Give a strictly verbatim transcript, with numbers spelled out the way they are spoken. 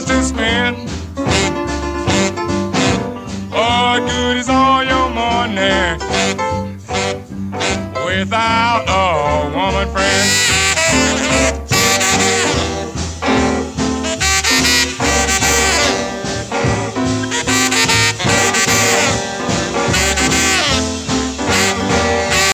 dollars to spend. What good is all your money without a woman friend?